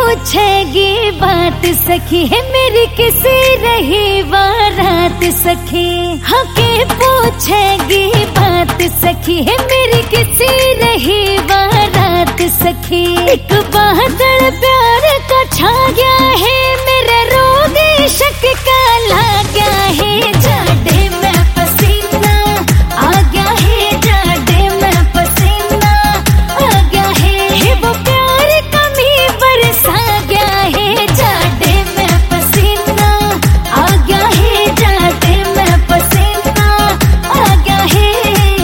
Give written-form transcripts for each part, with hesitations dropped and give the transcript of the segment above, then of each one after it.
पूछेगी बात सखी है मेरी किसी रही बारात सखी। हाँ के पूछेगी बात सखी है मेरी किसी रही बारात सखी। एक बादल प्यार का छा गया है मेरे रोग शक का ला गया है। जाड़े में पसीना आ गया है, जाड़े में पसीना आ गया है। वो प्यार कमी बरसा गया है। जाड़े में पसीना आ गया है, जाड़े में पसीना आ गया है।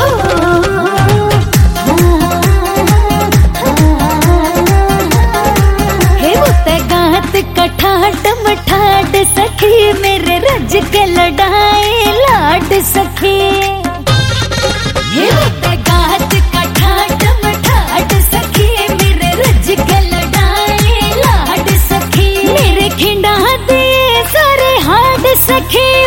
वो तगात कठाट मठाट सखी मेरे रज के लड़ाए लाड सखी। वो तगात कठाट मठाट सखी मेरे रज के लड़ाए लाड सखी। मेरे खिंडा दिए सारे हाड सखी।